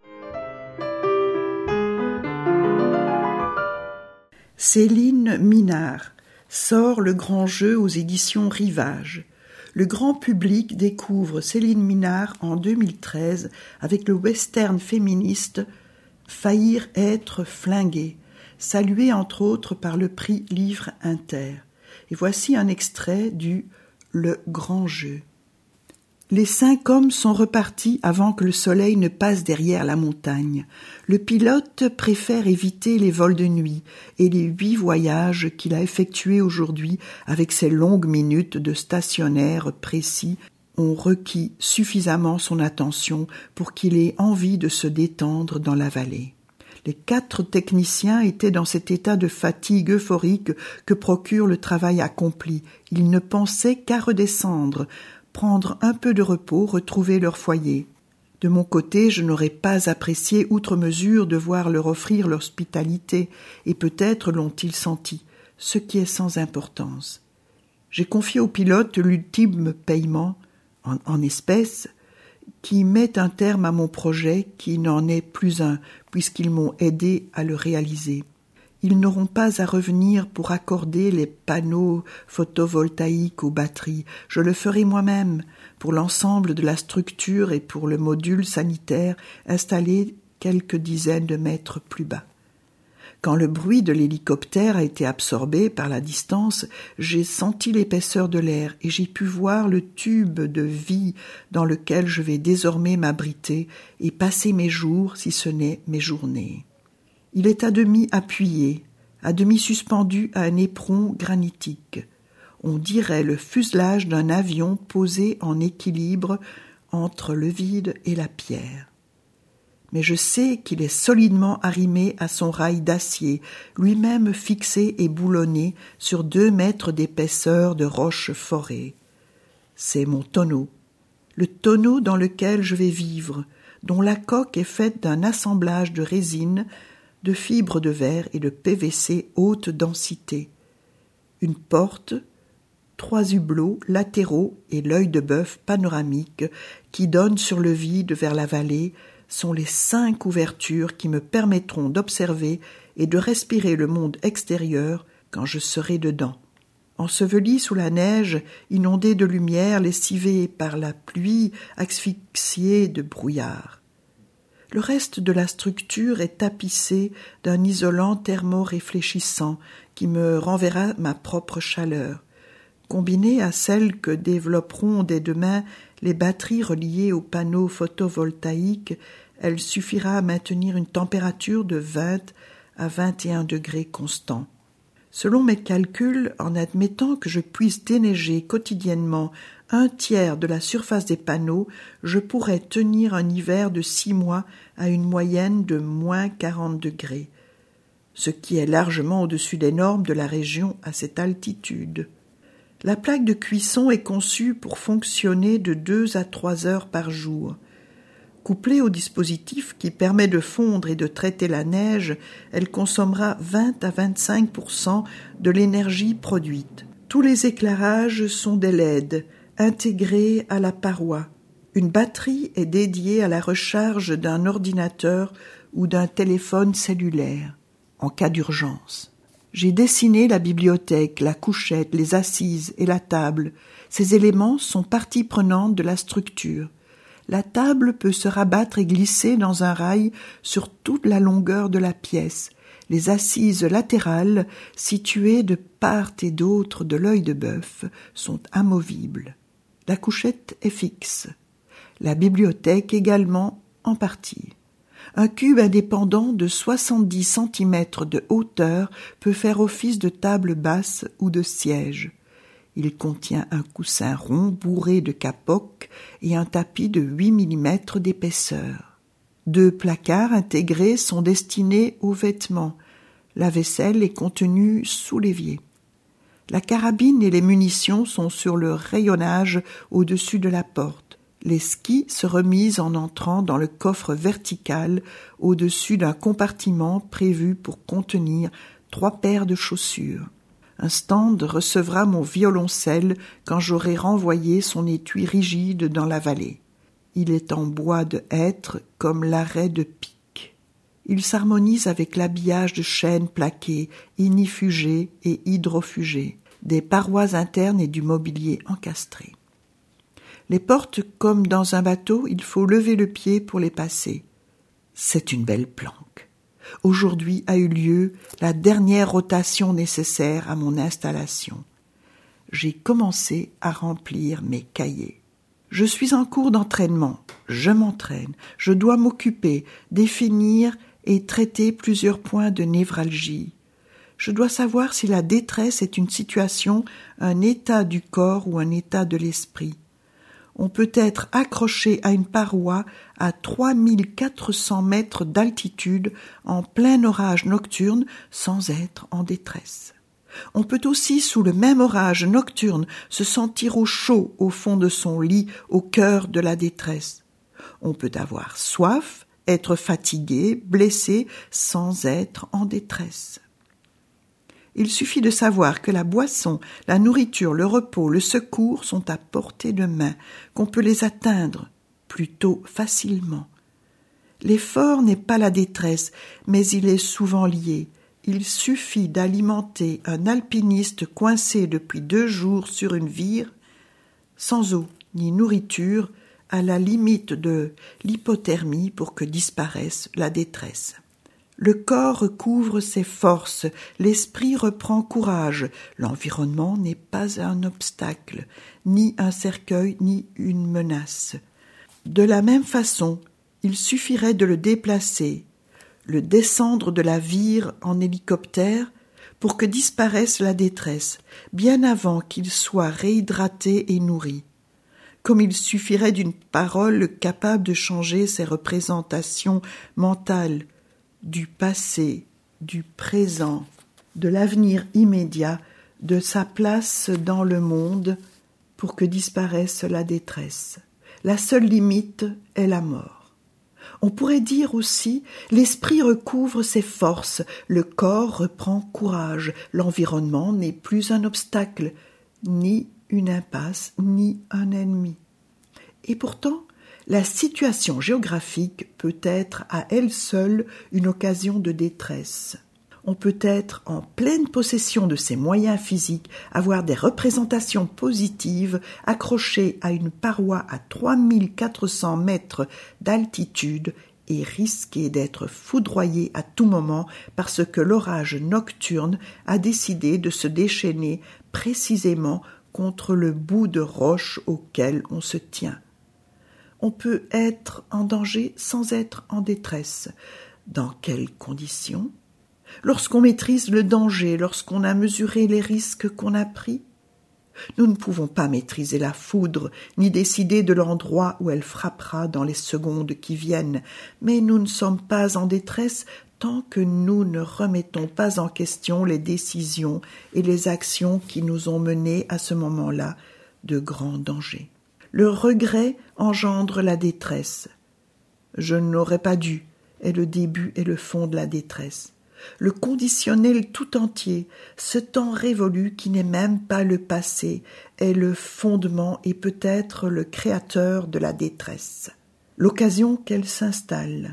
Céline Minard sort Le Grand Jeu aux éditions Rivage. Le grand public découvre Céline Minard en deux mille treize avec le western féministe Faillir être flingué, salué entre autres par le prix Livre Inter. Et voici un extrait du Le Grand Jeu. Les cinq hommes sont repartis avant que le soleil ne passe derrière la montagne. Le pilote préfère éviter les vols de nuit et les huit voyages qu'il a effectués aujourd'hui avec ses longues minutes de stationnaire précis ont requis suffisamment son attention pour qu'il ait envie de se détendre dans la vallée. Les quatre techniciens étaient dans cet état de fatigue euphorique que procure le travail accompli. Ils ne pensaient qu'à redescendre, prendre un peu de repos, retrouver leur foyer. De mon côté, je n'aurais pas apprécié outre mesure de voir leur offrir l'hospitalité, et peut-être l'ont-ils senti, ce qui est sans importance. J'ai confié au pilote l'ultime paiement, en, en espèces, qui met un terme à mon projet qui n'en est plus un, puisqu'ils m'ont aidé à le réaliser. Ils n'auront pas à revenir pour accorder les panneaux photovoltaïques aux batteries. Je le ferai moi-même pour l'ensemble de la structure et pour le module sanitaire installé quelques dizaines de mètres plus bas. Quand le bruit de l'hélicoptère a été absorbé par la distance, j'ai senti l'épaisseur de l'air et j'ai pu voir le tube de vie dans lequel je vais désormais m'abriter et passer mes jours, si ce n'est mes journées. Il est à demi appuyé, à demi suspendu à un éperon granitique. On dirait le fuselage d'un avion posé en équilibre entre le vide et la pierre. Mais je sais qu'il est solidement arrimé à son rail d'acier, lui-même fixé et boulonné sur deux mètres d'épaisseur de roche forée. C'est mon tonneau, le tonneau dans lequel je vais vivre, dont la coque est faite d'un assemblage de résine, de fibres de verre et de P V C haute densité. Une porte, trois hublots latéraux et l'œil de bœuf panoramique qui donnent sur le vide vers la vallée sont les cinq ouvertures qui me permettront d'observer et de respirer le monde extérieur quand je serai dedans. Enseveli sous la neige, inondé de lumière, lessivé par la pluie, asphyxié de brouillard. Le reste de la structure est tapissé d'un isolant thermoréfléchissant qui me renverra ma propre chaleur, combinée à celle que développeront dès demain les batteries reliées aux panneaux photovoltaïques. Elle suffira à maintenir une température de vingt à vingt et un degrés constants. Selon mes calculs, en admettant que je puisse déneiger quotidiennement un tiers de la surface des panneaux, je pourrais tenir un hiver de six mois à une moyenne de moins quarante degrés, ce qui est largement au-dessus des normes de la région à cette altitude. La plaque de cuisson est conçue pour fonctionner de deux à trois heures par jour. Couplée au dispositif qui permet de fondre et de traiter la neige, elle consommera vingt à vingt-cinq pour cent de l'énergie produite. Tous les éclairages sont des L E D, intégrés à la paroi. Une batterie est dédiée à la recharge d'un ordinateur ou d'un téléphone cellulaire, en cas d'urgence. J'ai dessiné la bibliothèque, la couchette, les assises et la table. Ces éléments sont partie prenante de la structure. La table peut se rabattre et glisser dans un rail sur toute la longueur de la pièce. Les assises latérales, situées de part et d'autre de l'œil de bœuf, sont amovibles. La couchette est fixe. La bibliothèque également en partie. Un cube indépendant de soixante-dix centimètres de hauteur peut faire office de table basse ou de siège. Il contient un coussin rond bourré de capoques et un tapis de huit millimètres d'épaisseur. Deux placards intégrés sont destinés aux vêtements. La vaisselle est contenue sous l'évier. La carabine et les munitions sont sur le rayonnage au-dessus de la porte. Les skis se remisent en entrant dans le coffre vertical au-dessus d'un compartiment prévu pour contenir trois paires de chaussures. Un stand recevra mon violoncelle quand j'aurai renvoyé son étui rigide dans la vallée. Il est en bois de hêtre comme l'arrêt de pique. Il s'harmonise avec l'habillage de chêne plaqué, ignifugé et hydrofugé, des parois internes et du mobilier encastré. Les portes, comme dans un bateau, il faut lever le pied pour les passer. C'est une belle planque. Aujourd'hui a eu lieu la dernière rotation nécessaire à mon installation. J'ai commencé à remplir mes cahiers. Je suis en cours d'entraînement. Je m'entraîne. Je dois m'occuper, définir et traiter plusieurs points de névralgie. Je dois savoir si la détresse est une situation, un état du corps ou un état de l'esprit. On peut être accroché à une paroi à trois mille quatre cents mètres d'altitude en plein orage nocturne sans être en détresse. On peut aussi, sous le même orage nocturne, se sentir au chaud au fond de son lit, au cœur de la détresse. On peut avoir soif, être fatigué, blessé, sans être en détresse. Il suffit de savoir que la boisson, la nourriture, le repos, le secours sont à portée de main, qu'on peut les atteindre plutôt facilement. L'effort n'est pas la détresse, mais il est souvent lié. Il suffit d'alimenter un alpiniste coincé depuis deux jours sur une vire, sans eau ni nourriture, à la limite de l'hypothermie pour que disparaisse la détresse. Le corps recouvre ses forces, l'esprit reprend courage, l'environnement n'est pas un obstacle, ni un cercueil, ni une menace. De la même façon, il suffirait de le déplacer, le descendre de la vire en hélicoptère pour que disparaisse la détresse, bien avant qu'il soit réhydraté et nourri. Comme il suffirait d'une parole capable de changer ses représentations mentales, du passé, du présent, de l'avenir immédiat, de sa place dans le monde, pour que disparaisse la détresse. La seule limite est la mort. On pourrait dire aussi, l'esprit recouvre ses forces, le corps reprend courage, l'environnement n'est plus un obstacle, ni une impasse, ni un ennemi. Et pourtant, la situation géographique peut être à elle seule une occasion de détresse. On peut être en pleine possession de ses moyens physiques, avoir des représentations positives accrochées à une paroi à trois mille quatre cents mètres d'altitude et risquer d'être foudroyé à tout moment parce que l'orage nocturne a décidé de se déchaîner précisément contre le bout de roche auquel on se tient. On peut être en danger sans être en détresse. Dans quelles conditions ? Lorsqu'on maîtrise le danger, lorsqu'on a mesuré les risques qu'on a pris ? Nous ne pouvons pas maîtriser la foudre, ni décider de l'endroit où elle frappera dans les secondes qui viennent, mais nous ne sommes pas en détresse tant que nous ne remettons pas en question les décisions et les actions qui nous ont menés à ce moment-là de grands dangers. Le regret engendre la détresse. Je n'aurais pas dû est le début et le fond de la détresse. le conditionnel tout entier, ce temps révolu qui n'est même pas le passé, est le fondement et peut-être le créateur de la détresse, l'occasion qu'elle s'installe.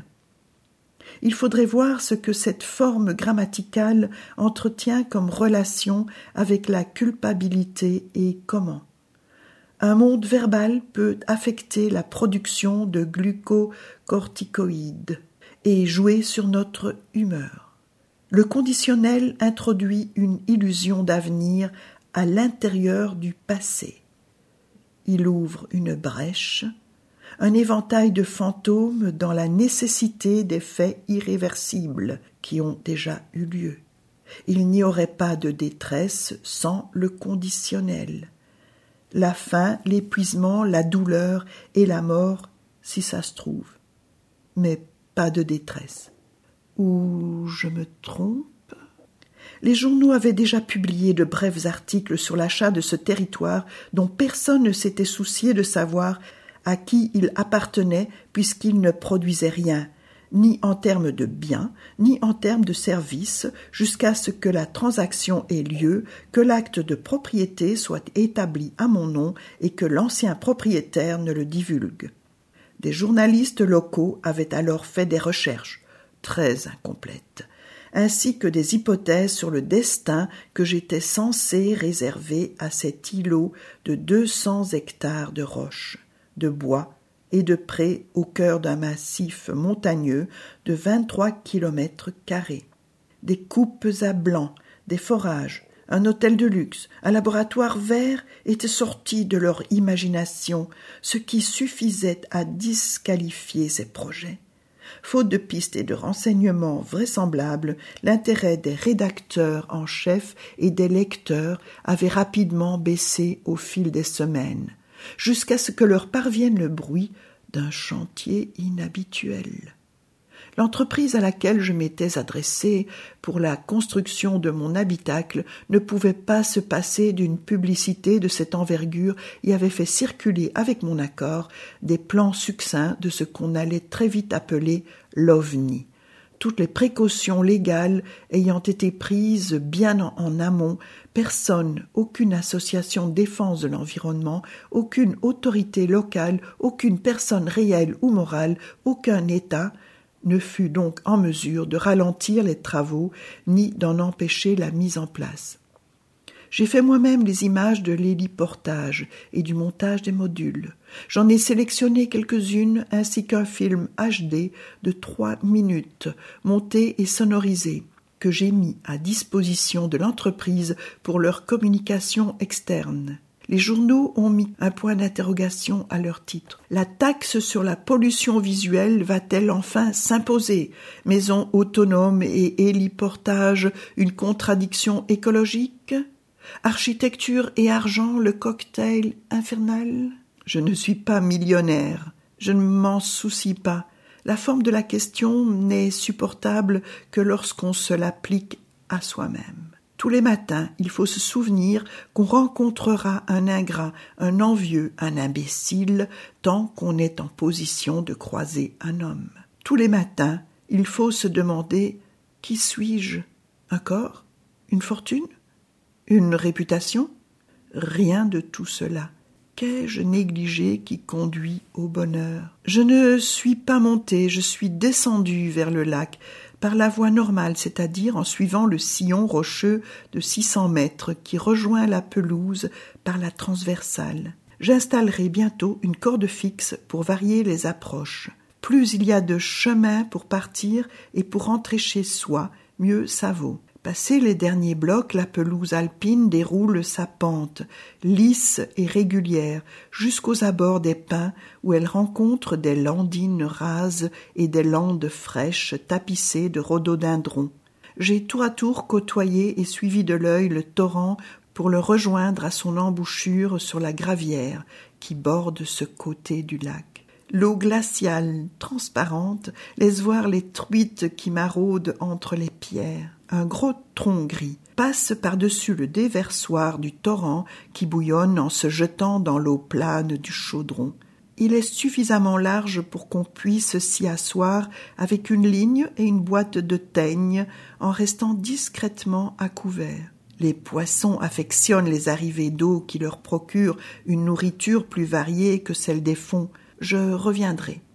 Il faudrait voir ce que cette forme grammaticale entretient comme relation avec la culpabilité et comment. Un monde verbal peut affecter la production de glucocorticoïdes et jouer sur notre humeur. Le conditionnel introduit une illusion d'avenir à l'intérieur du passé. Il ouvre une brèche, un éventail de fantômes dans la nécessité des faits irréversibles qui ont déjà eu lieu. Il n'y aurait pas de détresse sans le conditionnel. La faim, l'épuisement, la douleur et la mort, si ça se trouve. Mais pas de détresse. Ou je me trompe ? Les journaux avaient déjà publié de brefs articles sur l'achat de ce territoire dont personne ne s'était soucié de savoir à qui il appartenait puisqu'il ne produisait rien, ni en termes de biens, ni en termes de services, jusqu'à ce que la transaction ait lieu, que l'acte de propriété soit établi à mon nom et que l'ancien propriétaire ne le divulgue. Des journalistes locaux avaient alors fait des recherches, très incomplètes, ainsi que des hypothèses sur le destin que j'étais censé réserver à cet îlot de deux cents hectares de roches, de bois et de prés au cœur d'un massif montagneux de vingt-trois kilomètres carrés. Des coupes à blanc, des forages, un hôtel de luxe, un laboratoire vert étaient sortis de leur imagination, ce qui suffisait à disqualifier ces projets. Faute de pistes et de renseignements vraisemblables, l'intérêt des rédacteurs en chef et des lecteurs avait rapidement baissé au fil des semaines, jusqu'à ce que leur parvienne le bruit d'un chantier inhabituel. L'entreprise à laquelle je m'étais adressé pour la construction de mon habitacle ne pouvait pas se passer d'une publicité de cette envergure et avait fait circuler avec mon accord des plans succincts de ce qu'on allait très vite appeler l'OVNI. Toutes les précautions légales ayant été prises bien en, en amont, personne, aucune association de défense de l'environnement, aucune autorité locale, aucune personne réelle ou morale, aucun État ne fut donc en mesure de ralentir les travaux ni d'en empêcher la mise en place. J'ai fait moi-même les images de l'héliportage et du montage des modules. J'en ai sélectionné quelques-unes ainsi qu'un film H D de trois minutes, monté et sonorisé, que j'ai mis à disposition de l'entreprise pour leur communication externe. Les journaux ont mis un point d'interrogation à leur titre. La taxe sur la pollution visuelle va-t-elle enfin s'imposer ? Maison autonome et héliportage, une contradiction écologique ? Architecture et argent, le cocktail infernal ? Je ne suis pas millionnaire, je ne m'en soucie pas. La forme de la question n'est supportable que lorsqu'on se l'applique à soi-même. Tous les matins, il faut se souvenir qu'on rencontrera un ingrat, un envieux, un imbécile, tant qu'on est en position de croiser un homme. Tous les matins, il faut se demander « Qui suis-je ? Un corps ? Une fortune ? Une réputation ? Rien de tout cela. Qu'ai-je négligé qui conduit au bonheur ? Je ne suis pas monté, je suis descendu vers le lac, par la voie normale, c'est-à-dire en suivant le sillon rocheux de six cents mètres qui rejoint la pelouse par la transversale. J'installerai bientôt une corde fixe pour varier les approches. Plus il y a de chemin pour partir et pour rentrer chez soi, mieux ça vaut. Passé les derniers blocs, la pelouse alpine déroule sa pente, lisse et régulière, jusqu'aux abords des pins où elle rencontre des landines rases et des landes fraîches tapissées de rhododendrons. J'ai tour à tour côtoyé et suivi de l'œil le torrent pour le rejoindre à son embouchure sur la gravière qui borde ce côté du lac. L'eau glaciale, transparente, laisse voir les truites qui maraudent entre les pierres. Un gros tronc gris passe par-dessus le déversoir du torrent qui bouillonne en se jetant dans l'eau plane du chaudron. Il est suffisamment large pour qu'on puisse s'y asseoir avec une ligne et une boîte de teigne en restant discrètement à couvert. Les poissons affectionnent les arrivées d'eau qui leur procurent une nourriture plus variée que celle des fonds. Je reviendrai.